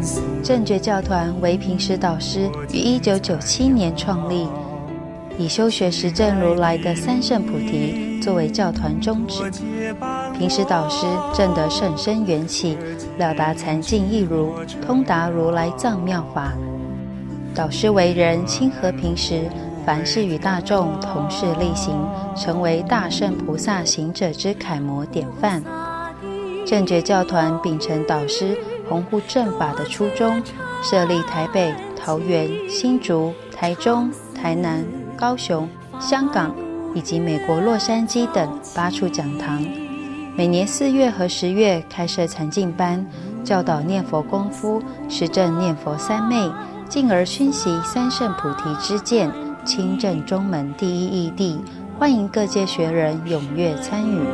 正觉教团为平时导师于1997年创立，以修学实证如来的三圣菩提作为教团宗旨。平时导师证得甚深缘起，了达禅境义如，通达如来藏妙法。导师为人亲和平时，凡事与大众同事力行，成为大圣菩萨行者之楷模典范。正觉教团秉承导师弘护正法的初衷，设立台北、桃园、新竹、台中、台南、高雄、香港以及美国洛杉矶等8处讲堂，每年4月和10月开设禅境班，教导念佛功夫，实证念佛三昧，进而熏习三圣菩提之见，亲证中门第一义谛，欢迎各界学人踊跃参与。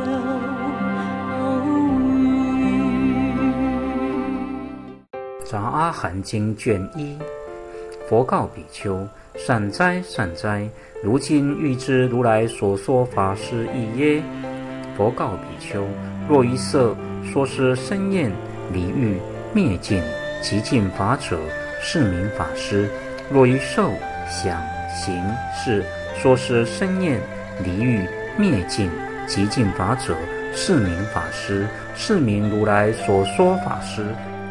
杂阿含经卷1，佛告比丘：善哉善哉，如今欲知如来所说法是义耶？佛告比丘：若于色说是生厌离欲灭尽极尽法者，是名法师；若于受想行识说是生厌离欲灭尽极尽法者，是名法师，是名如来所说法师。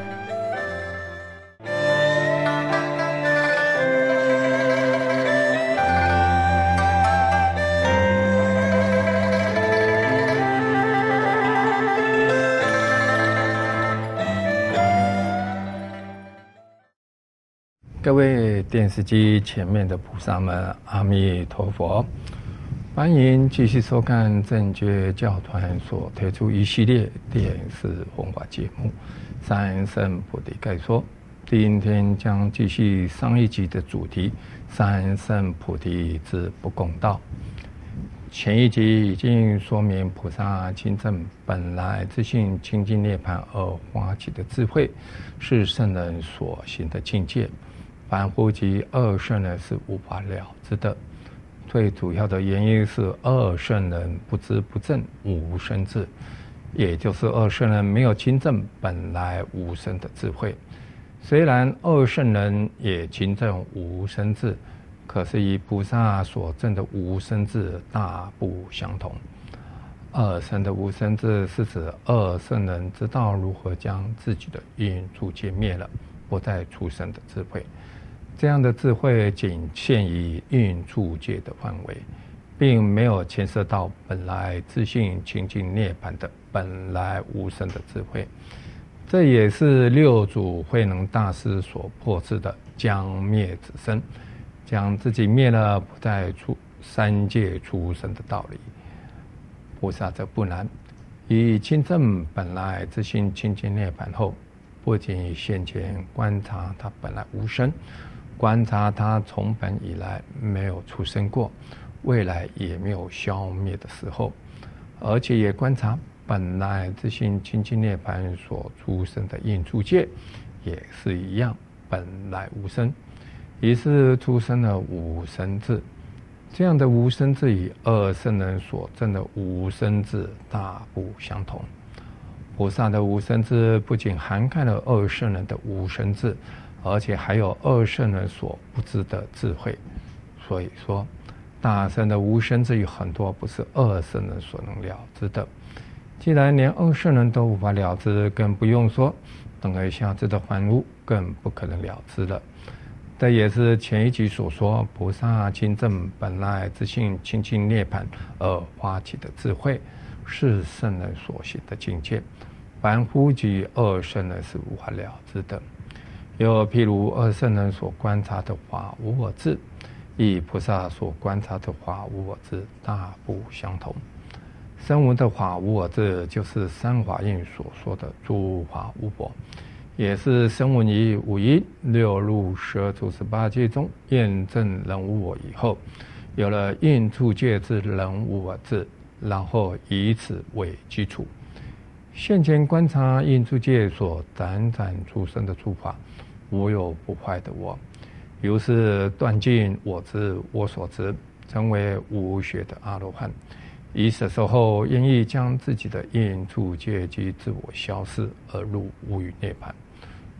各位电视机前面的菩萨们，阿弥陀佛！欢迎继续收看正觉教团所推出一系列电视弘法节目《三圣菩提概说》。今天将继续上一集的主题“三圣菩提之不共道”。前一集已经说明，菩萨亲证本来自性清净涅槃而发起的智慧，是圣人所行的境界。凡夫及二圣人是无法了知的，最主要的原因是二圣人不知不证无生智，也就是二圣人没有亲证本来无生的智慧。虽然二圣人也亲证无生智，可是与菩萨所证的无生智大不相同。二圣的无生智是指二圣人知道如何将自己的因处界灭了，不再出生的智慧。这样的智慧仅限于运处界的范围，并没有牵涉到本来自性清净涅槃的本来无生的智慧。这也是六祖慧能大师所破斥的将灭自身，将自己灭了，不再出三界出生的道理。菩萨则不然，以亲证本来自性清净涅槃后，不仅现前观察它本来无生，观察它从本以来没有出生过，未来也没有消灭的时候，而且也观察本来自性清净涅槃所出生的应处界也是一样，本来无生，于是出生了无生智。这样的无生智与二圣人所证的无生智大不相同。菩萨的无生智不仅涵盖了二圣人的无生智，而且还有二圣人所不知的智慧。所以说，大圣的无生智有很多不是二圣人所能了知的。既然连二圣人都无法了知，更不用说等而下之的凡夫更不可能了知了。这也是前一集所说菩萨亲证本来自性清净涅槃而发起的智慧，是圣人所行的境界，凡夫及二圣人是无法了知的。又譬如二圣人所观察的法无我智，与菩萨所观察的法无我智大不相同。声闻的法无我智，就是三法印所说的诸法无我，也是声闻于五阴六入12处18界中验证人无我以后，有了应处界之人无我智，然后以此为基础，现前观察应处界所辗转出生的诸法无有不坏的我，于是断尽我执我所执，成为无学的阿罗汉。以舍受后，愿意将自己的应处界及自我消失，而入无余涅槃。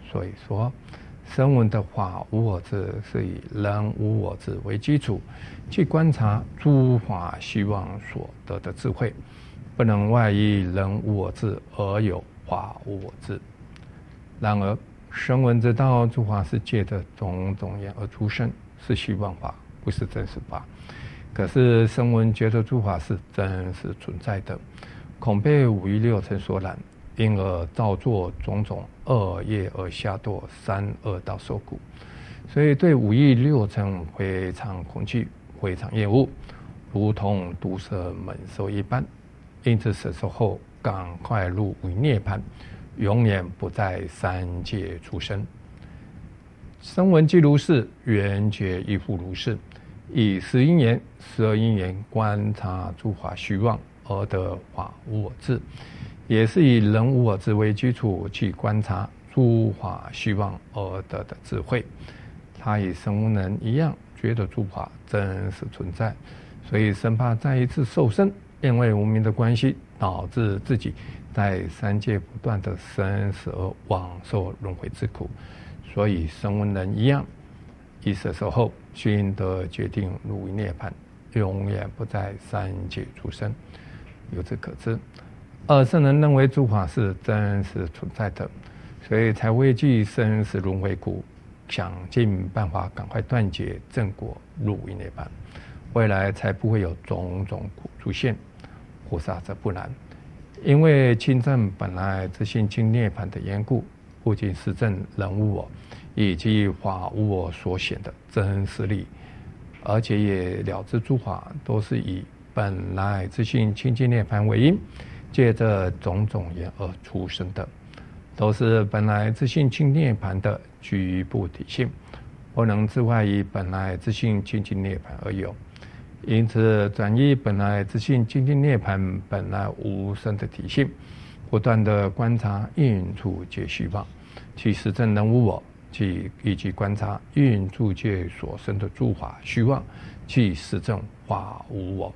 所以说，声闻的法无我智是以人无我智为基础，去观察诸法虚妄所得的智慧，不能外依人无我智而有法无我智。然而，声闻知道诸法是借着种种缘而出生，是虚妄法，不是真实法。可是声闻觉得诸法是真实存在的，恐被五欲六尘所染，因而造作种种恶业而下堕三恶道受苦，所以对五欲六尘非常恐惧，非常厌恶，如同毒蛇猛兽一般。因此死受后赶快入于涅槃，永远不在三界出生。声闻即如是，缘觉亦复如是，以十因缘、12因缘观察诸法虚妄而得法无我智，也是以人无我智为基础去观察诸法虚妄而得的智慧。他与声闻人一样，觉得诸法真实存在，所以生怕再一次受生，因为无明的关系，导致自己在三界不断的生死而往受轮回之苦。所以声闻人一样，一舍受后，均得决定入于涅槃，永远不在三界出生。由此可知，二圣人认为诸法是真实存在的，所以才畏惧生死轮回苦，想尽办法赶快断绝正果，入于涅槃，未来才不会有种种苦出现。菩萨则不然，因为亲证本来自性经涅槃的缘故，不仅是证人无我以及法无我所显的真实力，而且也了知诸法都是以本来自性清净涅槃为因，借着种种缘而出生的，都是本来自性清涅槃的局部体性，不能自外于本来自性清净涅槃而有。因此转依本来自性清净涅槃本来无生的体性，不断的观察应处皆虚妄，去实证人无我，去以及观察应处界所生的诸法虚妄，去实证法无我。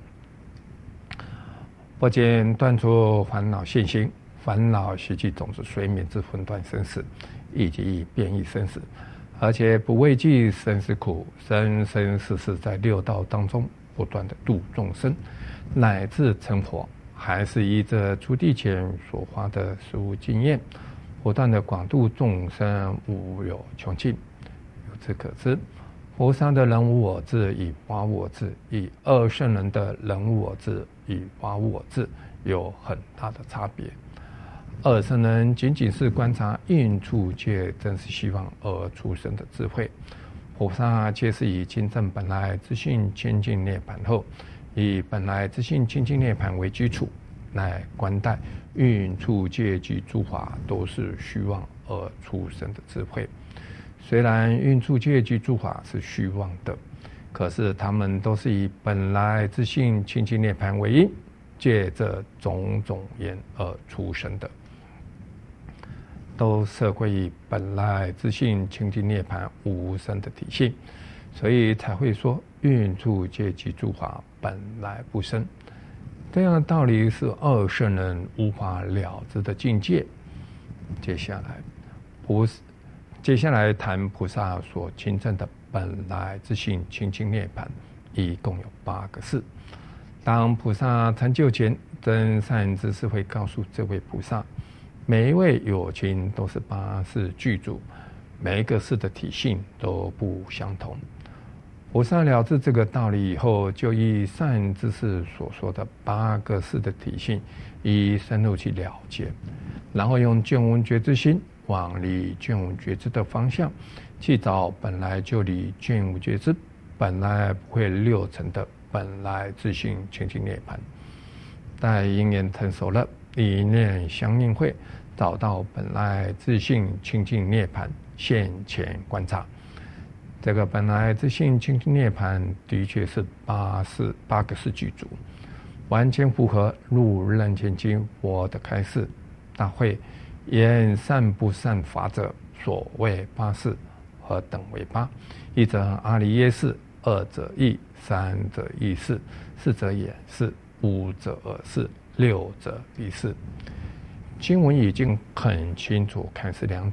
不仅断除烦恼现行，烦恼习气种子随眠之分断生死，以及变异生死，而且不畏惧生死苦，生生世世在六道当中不断的度众生，乃至成佛，还是依着出地前所发的实务经验，不断的广度众生，无有穷尽。由此可知，佛上的人无我智与法无我智，与二圣人的人无我智与法无我智有很大的差别。二圣人仅仅是观察应处界真实虚妄而出生的智慧，菩萨却是以亲证本来自性清净涅槃后，以本来自性清净涅槃为基础，来观待应处界及诸法都是虚妄而出生的智慧。虽然应处界及诸法是虚妄的，可是他们都是以本来自性清净涅槃为因，借着种种缘而出生的，都摄归于本来自性清净涅槃无生的体性，所以才会说应处界及诸法本来不生。这样的道理是二圣人无法了知的境界。接下来谈菩萨所亲证的本来自性清净涅槃，一共有8个事。当菩萨成就前，真善知识会告诉这位菩萨，每一位有情都是8事具足，每一个事的体性都不相同。菩萨了知这个道理以后，就依善知识所说的8个事的体性，以深入去了解，然后用见闻觉知心往离见闻觉知的方向去找本来就离见闻觉知本来不会6尘的本来自性清净涅槃。待因缘成熟了，一念相应会找到本来自性清净涅槃现前观察。这个本来自性清净涅槃的确是8个事具足，完全符合入楞严经佛的开示大会言善不善法者，所谓8事，何等为8？一者阿离耶识，二者义，三者意识，四者眼识，五者耳识，六者鼻识。经文已经很清楚开示2点，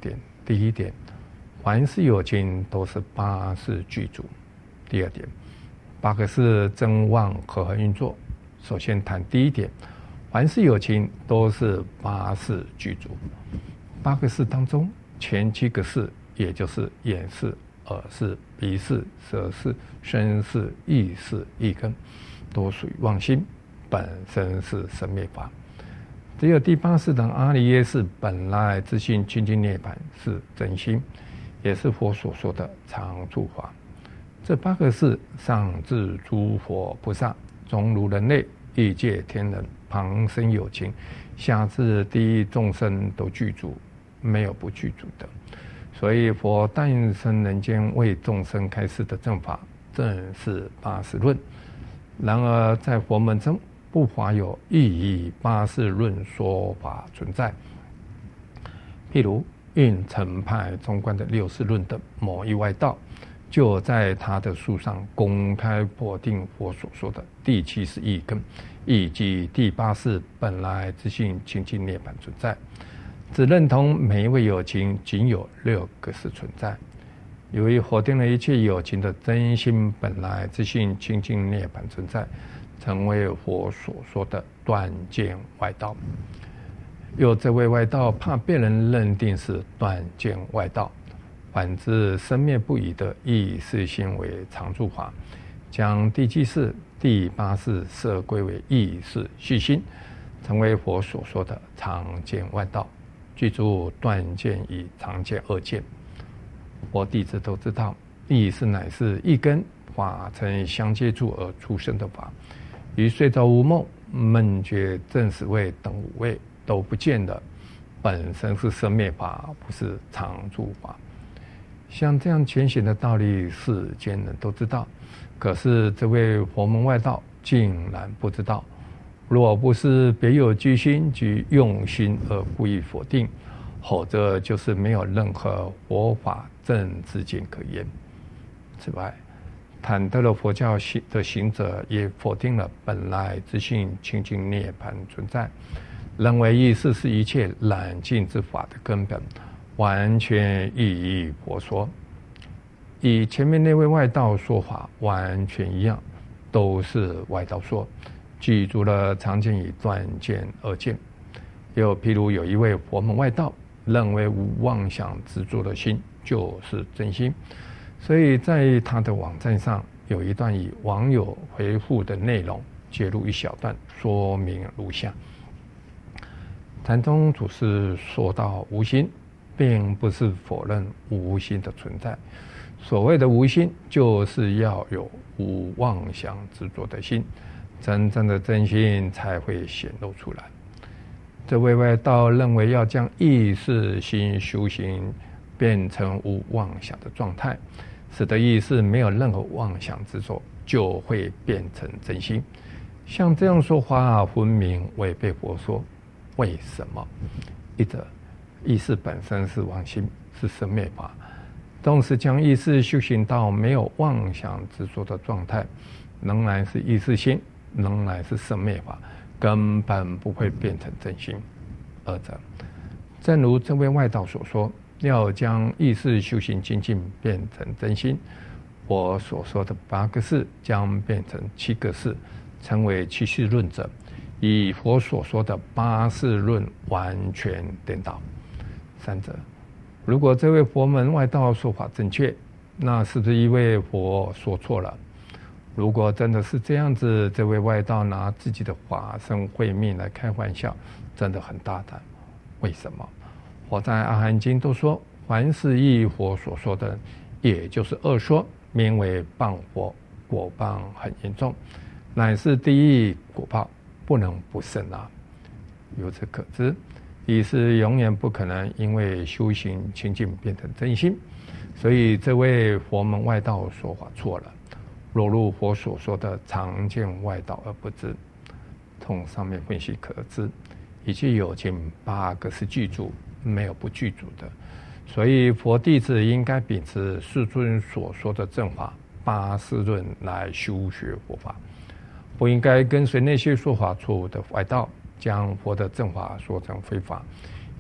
第一点，凡是有情都是八识具足。第二点，八个识真妄和合运作。首先谈第一点，凡是有情都是八识具足。八个识当中，前7个识，也就是眼识、耳识、鼻识、舌识、身识、意识、意根，都属于妄心，本身是生灭法。只有第八识等阿赖耶识本来自性清净涅槃是真心，也是佛所说的常住法。这8个识上至诸佛菩萨，中如人类、欲界天人、旁生有情，下至地狱众生都具足，没有不具足的。所以佛诞生人间为众生开示的正法，正是八识论。然而在佛门中，不乏有亦以八识论说法存在。譬如运程派中观的六识论的某一外道，就在他的书上公开否定佛所说的第7识意根，以及第8识本来自性清净涅槃存在，只认同每一位有情仅有6个识存在。由于否定了一切有情的真心本来自性清净涅槃存在，成为佛所说的断见外道。有这位外道怕被人认定是断见外道，反之生灭不已的意识心为常住法，将第7识、第8识设归为意识虚心，成为佛所说的常见外道，具足断见与常见2见。佛弟子都知道，意识乃是一根法尘相接触而出生的法，于睡着无梦、梦觉、正识位等5位都不见了，本身是生灭法，不是常住法。像这样浅显的道理，世间人都知道，可是这位佛门外道竟然不知道。若不是别有居心及用心而故意否定，否则就是没有任何佛法正知见可言。此外，坦得了佛教的行者也否定了本来自性清净涅槃存在，认为意识是一切染净之法的根本，完全异于佛说。与前面那位外道说法完全一样，都是外道说，具足了常见与断见2见。又譬如有一位佛门外道，认为无妄想执着的心就是真心，所以在他的网站上有一段以网友回复的内容截录一小段，说明如下：禅宗祖师说到无心，并不是否认无心的存在，所谓的无心，就是要有无妄想执着的心，真正的真心才会显露出来。这位外道认为要将意识心修行变成无妄想的状态，使得意识没有任何妄想执着，就会变成真心。像这样说法，分明违背佛说。为什么？一者，意识本身是妄心，是生灭法，纵使将意识修行到没有妄想执着的状态，仍然是意识心，仍然是生灭法，根本不会变成真心。二者，正如这位外道所说，要将意识修行精进变成真心，我所说的8个识将变成7个识，成为7识论者，与佛所说的8识论完全颠倒。三者，如果这位佛门外道说法正确，那是不是因为佛说错了？如果真的是这样子，这位外道拿自己的法身慧命来开玩笑，真的很大胆。为什么？佛在阿含经都说，凡是依佛所说的，也就是恶说，名为谤佛，果报很严重，乃是地狱果报，不能不慎啊。由此可知，意识永远不可能因为修行清净变成真心，所以这位佛门外道说法错了，落入佛所说的常见外道而不知。从上面分析可知，一切有情8个是具足，没有不具足的。所以佛弟子应该秉持世尊所说的正法8识论来修学佛法，不应该跟随那些说法错误的外道，将佛的正法说成非法，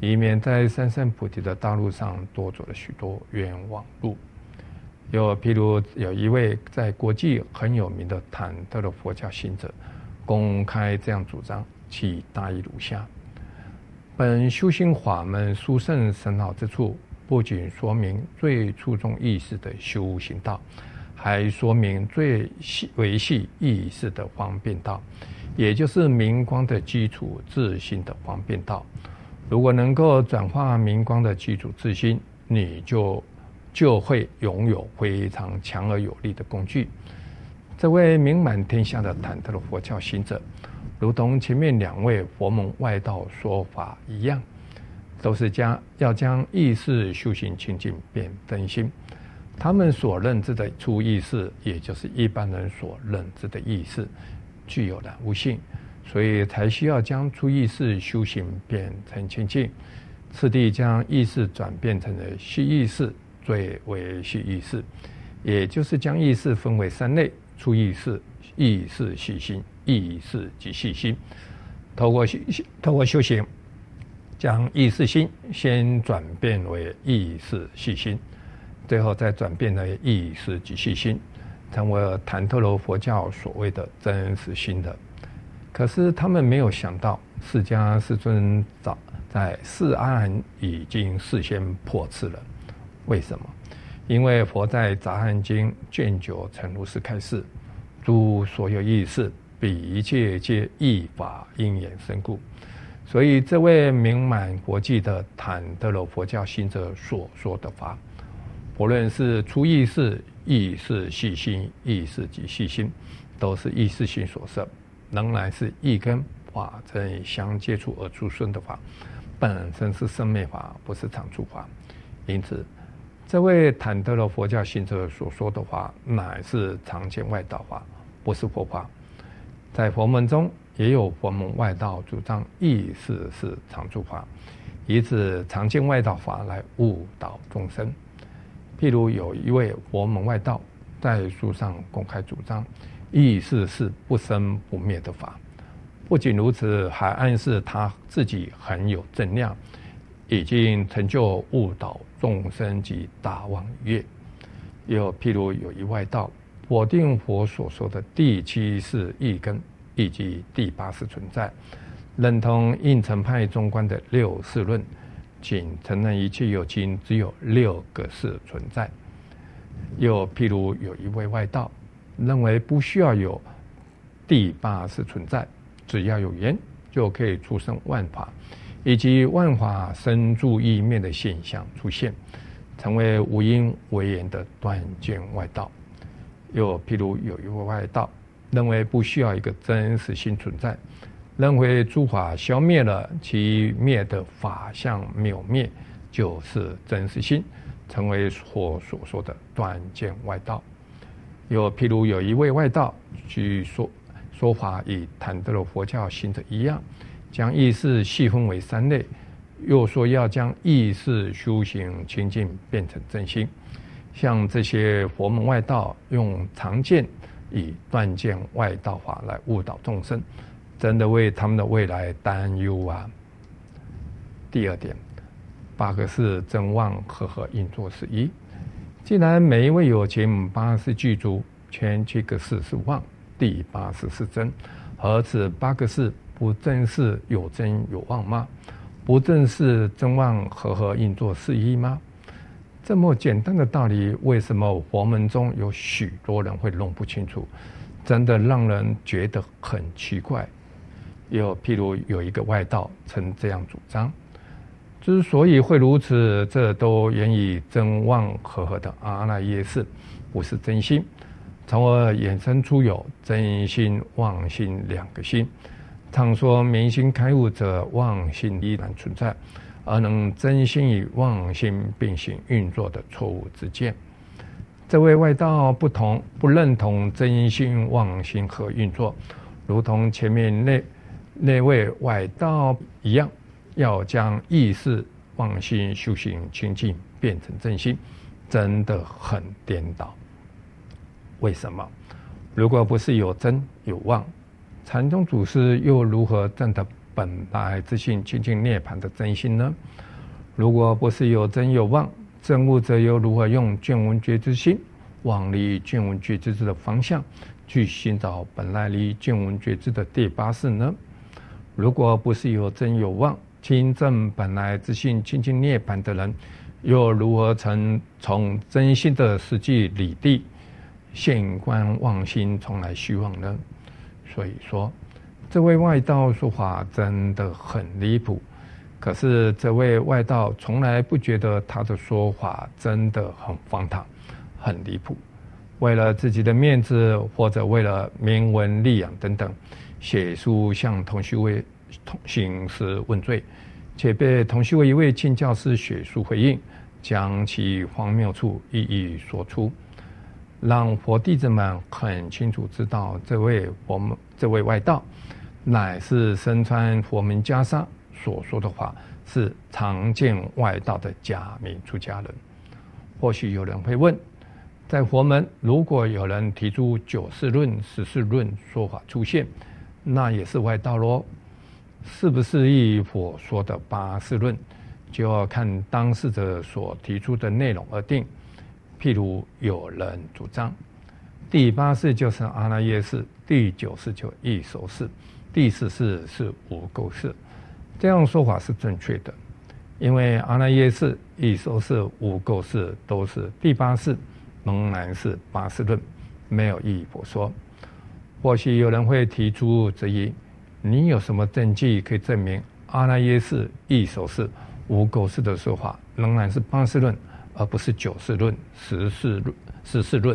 以免在三圣菩提的道路上多走了许多冤枉路。又譬如有一位在国际很有名的坦特的佛教行者，公开这样主张，其大意如下：本修行法门殊胜深奥之处，不仅说明最初中意识的修行道，还说明最维系意识的方便道，也就是明光的基础自信的方便道。如果能够转化明光的基础自信，你就会拥有非常强而有力的工具。这位名满天下的坦特的佛教行者，如同前面两位佛门外道说法一样，都是要将意识修行清净变真心。他们所认知的初意识，也就是一般人所认知的意识，具有染污性，所以才需要将初意识修行变成清净，次第将意识转变成了细意识，最为细意识，也就是将意识分为三类：初意识、意识细心、意识及细心。透过修行，将意识心先转变为意识细心，最后再转变为意识及细心，成为了坦特罗佛教所谓的真实心的。可是他们没有想到，释迦世尊早在四阿含已经事先破斥了。为什么？因为佛在《杂含经》卷9诚如是开示：诸所有意识，彼一切皆异法因缘生故。所以这位名满国际的坦特罗佛教行者所说的法，不论是初意识、意识细心、意识及细心，都是意识心所摄，仍然是意跟法真相接触而出生的法，本身是生灭法，不是常住法。因此这位坦特罗佛教行者所说的话，乃是常见外道法，不是佛法。在佛门中，也有佛门外道主张意识是常住法，以此常见外道法来误导众生。譬如有一位佛门外道在书上公开主张意识是不生不灭的法，不仅如此，还暗示他自己很有正量，已经成就误导众生及大妄语业。又譬如有一外道否定佛所说的第七世意根以及第八世存在，认同应成派中观的六世论，仅承认一切有情只有6个世存在。又譬如有一位外道认为不需要有第八世存在，只要有缘就可以出生万法，以及万法生住异灭的现象出现，成为无因为缘的断见外道。又譬如有一位外道认为不需要一个真实性存在，认为诸法消灭了，其灭的法相没有灭，就是真实性，成为佛所说的断见外道。又譬如有一位外道，据说法与坦特罗佛教行者一样，将意识细分为3类，又说要将意识修行清净变成真心。像这些佛门外道用常见以断见外道法来误导众生，真的为他们的未来担忧啊。第二点，8个世真妄和合应作是一。既然每一位有情8世具足，前7个世是妄，第8世是真，而此8个世不正是有真有妄吗？不正是真妄和合应作是一吗？这么简单的道理，为什么佛门中有许多人会弄不清楚？真的让人觉得很奇怪。又譬如有一个外道曾这样主张：之所以会如此，这都源于真妄和合的阿赖耶识，不是真心，从而衍生出有真心、妄心2个心。常说明心开悟者，妄心依然存在，而能真心与妄心并行运作的错误之见。这位外道不认同真心妄心和运作，如同前面那位外道一样，要将意识妄心修行清净变成真心，真的很颠倒。为什么？如果不是有真有妄，禅宗祖师又如何真的本来自性清净涅槃的真心呢？如果不是有真有妄，证悟者又如何用见闻觉知心往离见闻觉知的方向去寻找本来离见闻觉知的第八识呢？如果不是有真有妄，亲证本来自性清净涅槃的人，又如何曾从真心的实际理地现观妄心从来虚妄呢？所以说，这位外道说法真的很离谱。可是这位外道从来不觉得他的说法真的很荒唐、很离谱。为了自己的面子，或者为了名闻利养等等，写书向同虚位兴师问罪，且被同虚位一位亲教师写书回应，将其荒谬处一一说出，让佛弟子们很清楚知道，这位外道乃是身穿佛门袈裟，所说的话是常见外道的假名出家人。或许有人会问，在佛门如果有人提出九事论、十事论说法出现，那也是外道咯？是不是依佛说的八事论，就要看当事者所提出的内容而定。譬如有人主张第八识就是阿赖耶识，第九识就异熟识，第十识是无垢识，这样说法是正确的，因为阿赖耶识、异熟识、无垢识都是第八识，仍然是八识论，没有依佛说。或许有人会提出质疑，你有什么证据可以证明阿赖耶识、异熟识、无垢识的说法仍然是八识论，而不是九识论、十事论？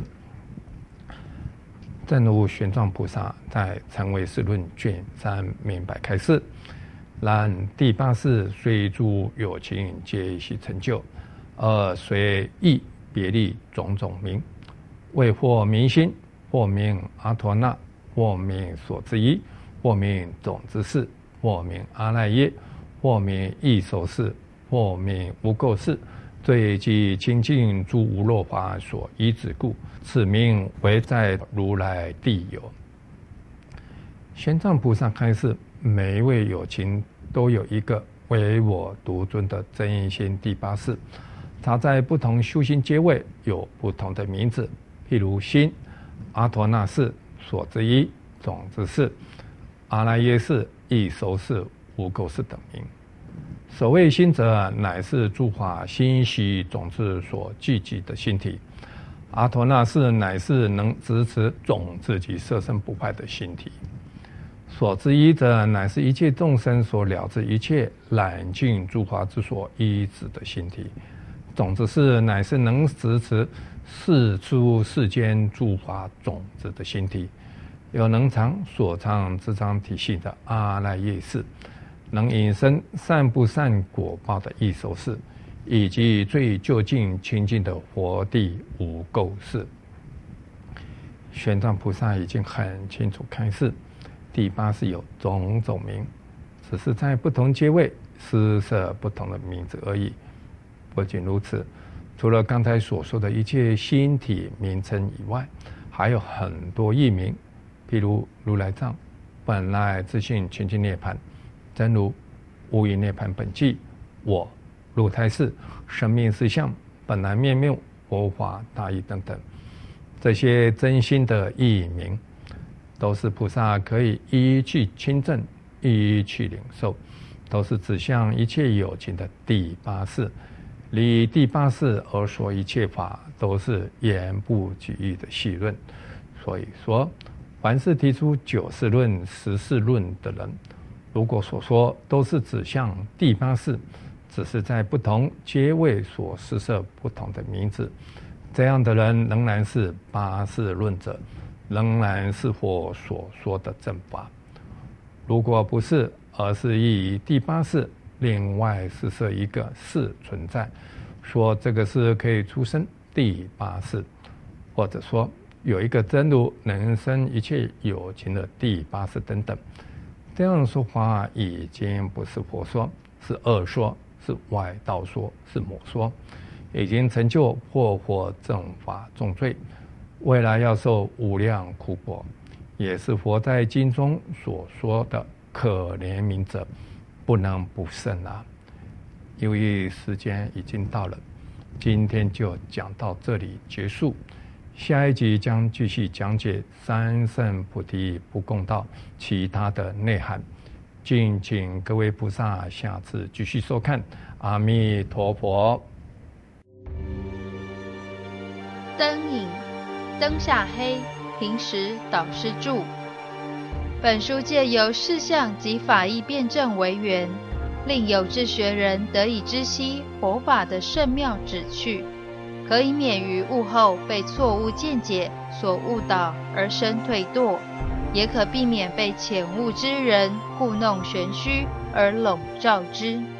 正如玄奘菩萨在《禅唯识论》卷3明白开示：然第八识虽诸有情皆悉成就，而随意别立种种名，为或明心，或名阿陀那，或名所知一，或名种子识，或名阿赖耶，或名异熟识，或名无垢识，对其清净诸无漏法所依止故，此名唯在如来地有。玄奘菩萨开示，每一位有情都有一个唯我独尊的真心第八识，它在不同修行阶位有不同的名字，譬如心、阿陀那识、所知一、种子识、阿赖耶识、异熟识、无垢识等名。所谓心者，乃是诸法心习种子所聚集的心体；阿陀那识乃是能支持种子及色身不坏的心体；所知一者，乃是一切众生所了知一切染净诸法之所依止的心体；种子识乃是能支持世出世间诸法种子的心体；有能藏所藏之藏体系的阿赖耶识，能引生善不善果报的异熟识，以及最究竟清净的佛地无垢识。玄奘菩萨已经很清楚开示，第八识有种种名，只是在不同阶位施设不同的名字而已。不仅如此，除了刚才所说的一切心体名称以外，还有很多异名，譬如如来藏、本来自性清净涅槃、真如、无余涅槃本寂、我、入胎识、生命实相、本来面目、佛法大义等等，这些真心的义名，都是菩萨可以一一去亲证、一一去领受，都是指向一切有情的第八识。离第八识而说一切法，都是言不举义的细论。所以说，凡是提出九事论、十事论的人，如果所说都是指向第八识，只是在不同阶位所施设不同的名字，这样的人仍然是八识论者，仍然是佛所说的正法。如果不是，而是以第八识另外施设一个识存在，说这个是可以出生第八识，或者说有一个真如能生一切有情的第八识等等，这样说法已经不是佛说，是恶说，是外道说，是魔说，已经成就破佛正法重罪，未来要受无量苦果，也是佛在经中所说的可怜悯者，不能不慎啊。由于时间已经到了，今天就讲到这里结束。下一集将继续讲解三圣菩提不共道其他的内涵，敬请各位菩萨下次继续收看。阿弥陀佛。 灯影，灯下黑，平时导师著。本书借由事相及法义辩证为缘，令有志学人得以知悉佛法的圣妙旨趣，可以免于悟后被错误见解所误导而生退堕，也可避免被浅悟之人故弄玄虚而笼罩之。